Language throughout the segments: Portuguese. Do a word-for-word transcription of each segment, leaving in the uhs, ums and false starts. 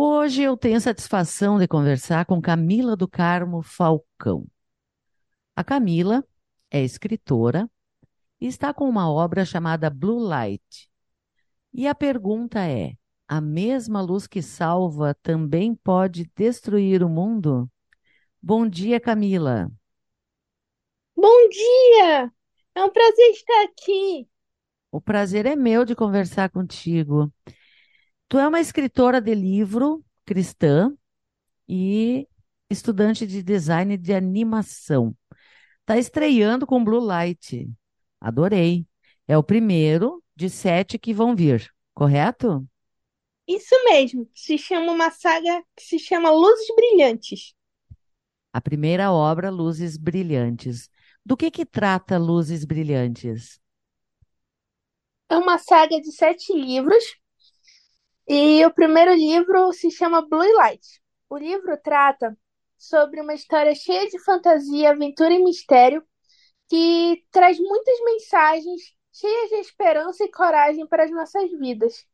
Hoje eu tenho a satisfação de conversar com Camila do Carmo Falcão. A Camila é escritora e está com uma obra chamada Blue Light. E a pergunta é: a mesma luz que salva também pode destruir o mundo? Bom dia, Camila. Bom dia! É um prazer estar aqui. O prazer é meu de conversar contigo. Tu é uma escritora de livro cristã e estudante de design de animação. Tá estreando com Blue Light. Adorei. É o primeiro de sete que vão vir, correto? Isso mesmo, se chama uma saga que se chama Luzes Brilhantes. A primeira obra, Luzes Brilhantes. Do que que trata Luzes Brilhantes? É uma saga de sete livros e o primeiro livro se chama Blue Light. O livro trata sobre uma história cheia de fantasia, aventura e mistério que traz muitas mensagens cheias de esperança e coragem para as nossas vidas.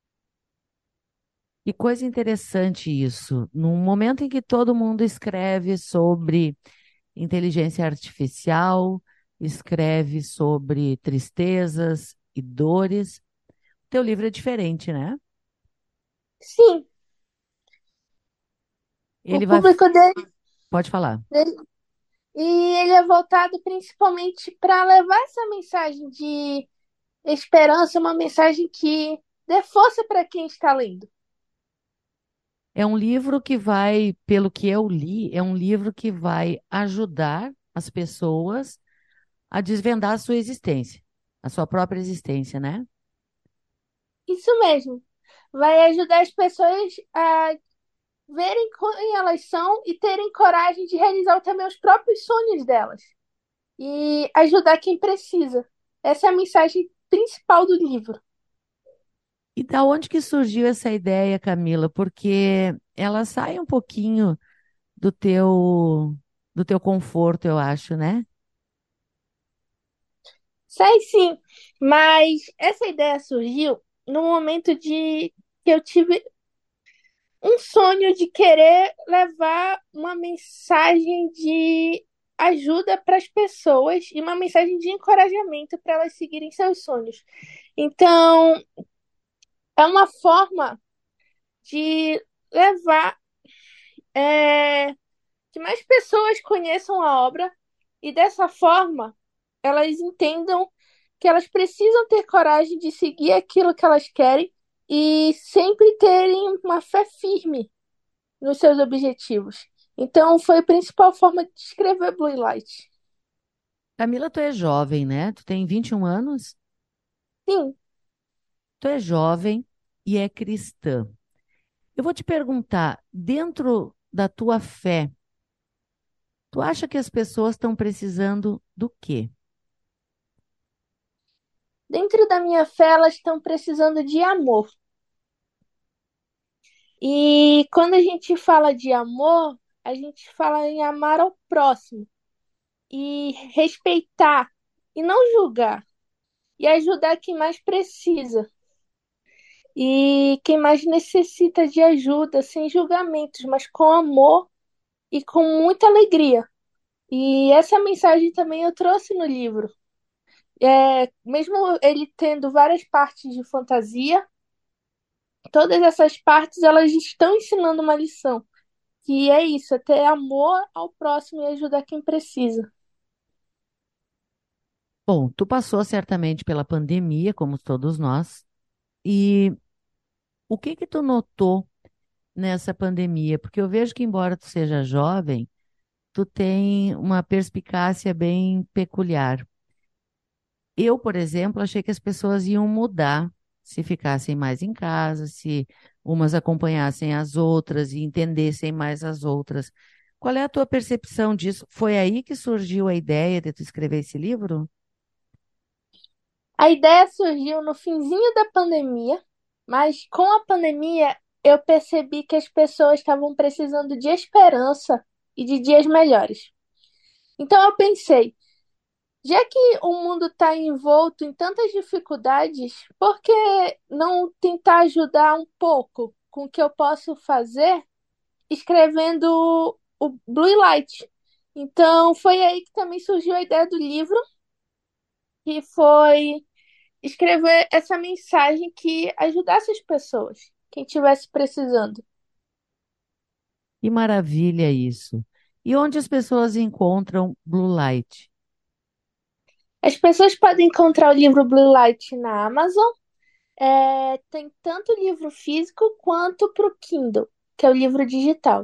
Que coisa interessante isso. Num momento em que todo mundo escreve sobre inteligência artificial, escreve sobre tristezas e dores, teu livro é diferente, né? Sim, o Ele vai. público dele, Pode falar. dele e ele é voltado principalmente para levar essa mensagem de esperança, uma mensagem que dê força para quem está lendo. É um livro que vai, pelo que eu li, é um livro que vai ajudar as pessoas a desvendar a sua existência, a sua própria existência, né? Isso mesmo. Vai ajudar as pessoas a verem quem elas são e terem coragem de realizar também os próprios sonhos delas. E ajudar quem precisa. Essa é a mensagem principal do livro. E da onde que surgiu essa ideia, Camila? Porque ela sai um pouquinho do teu do teu conforto, eu acho, né? Sai sim, mas essa ideia surgiu no momento de que eu tive um sonho de querer levar uma mensagem de ajuda para as pessoas e uma mensagem de encorajamento para elas seguirem seus sonhos. Então, é uma forma de levar é, que mais pessoas conheçam a obra e dessa forma elas entendam que elas precisam ter coragem de seguir aquilo que elas querem e sempre terem uma fé firme nos seus objetivos. Então, foi a principal forma de escrever Blue Light. Camila, tu é jovem, né? Tu tem vinte e um anos, Sim, tu é jovem e é cristã. Eu vou te perguntar, dentro da tua fé, tu acha que as pessoas estão precisando do quê? dentro da minha fé, elas estão precisando de amor. E quando a gente fala de amor, a gente fala em amar ao próximo e respeitar e não julgar e ajudar quem mais precisa e quem mais necessita de ajuda, sem julgamentos, mas com amor e com muita alegria. E essa mensagem também eu trouxe no livro. É, mesmo ele tendo várias partes de fantasia, todas essas partes elas estão ensinando uma lição, que é isso, é ter amor ao próximo e ajudar quem precisa. Bom, tu passou certamente pela pandemia, como todos nós, e o que que tu notou nessa pandemia? Porque eu vejo que, embora tu seja jovem, tu tem uma perspicácia bem peculiar. Eu, por exemplo, achei que as pessoas iam mudar se ficassem mais em casa, se umas acompanhassem as outras e entendessem mais as outras. Qual é a tua percepção disso? Foi aí que surgiu a ideia de tu escrever esse livro? A ideia surgiu no finzinho da pandemia, mas com a pandemia eu percebi que as pessoas estavam precisando de esperança e de dias melhores. Então eu pensei, já que o mundo está envolto em tantas dificuldades, por que não tentar ajudar um pouco? com o que eu posso fazer escrevendo o Blue Light. Então, foi aí que também surgiu a ideia do livro, que foi escrever essa mensagem que ajudasse as pessoas, quem estivesse precisando. Que maravilha isso. E onde as pessoas encontram Blue Light? As pessoas podem encontrar o livro Blue Light na Amazon. É, tem tanto livro físico quanto para o Kindle, que é o livro digital.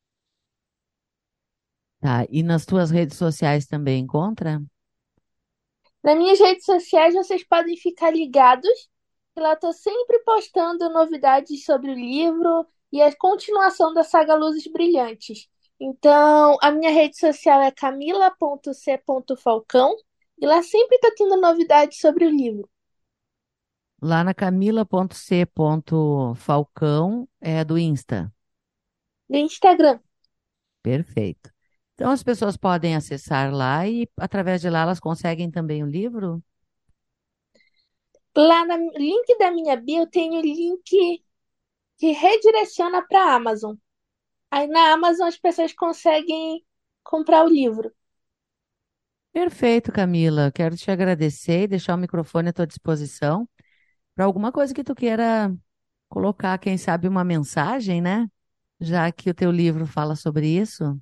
Tá, e nas tuas redes sociais também encontra? Nas minhas redes sociais vocês podem ficar ligados, que lá estou sempre postando novidades sobre o livro e a continuação da saga Luzes Brilhantes. Então, a minha rede social é camila ponto c ponto falcão e lá sempre está tendo novidades sobre o livro. Lá na camila.c.falcão é do Insta. No Instagram. Perfeito. Então as pessoas podem acessar lá e através de lá elas conseguem também o livro? Lá no link da minha bio tem o link que redireciona para a Amazon. Aí na Amazon as pessoas conseguem comprar o livro. Perfeito, Camila. Quero te agradecer e deixar o microfone à tua disposição para alguma coisa que tu queira colocar, quem sabe uma mensagem, né? Já que o teu livro fala sobre isso.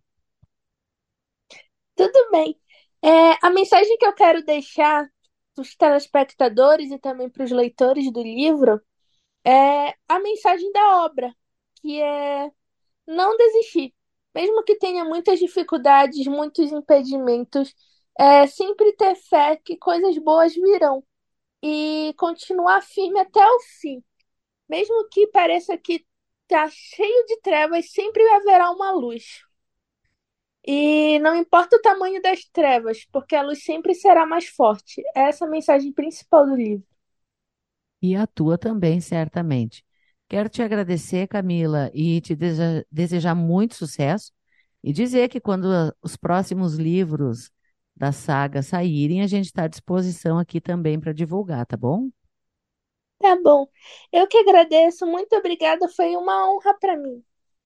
Tudo bem. É, a mensagem que eu quero deixar para os telespectadores e também para os leitores do livro é a mensagem da obra, que é não desistir. Mesmo que tenha muitas dificuldades, muitos impedimentos, é sempre ter fé que coisas boas virão e continuar firme até o fim. Mesmo que pareça que tá cheio de trevas, sempre haverá uma luz. E não importa o tamanho das trevas, porque a luz sempre será mais forte. Essa é a mensagem principal do livro. E a tua também, certamente. Quero te agradecer, Camila, e te deseja- desejar muito sucesso e dizer que quando a- os próximos livros da saga saírem, a gente está à disposição aqui também para divulgar, tá bom? Tá bom. Eu que agradeço. Muito obrigada. Foi uma honra para mim.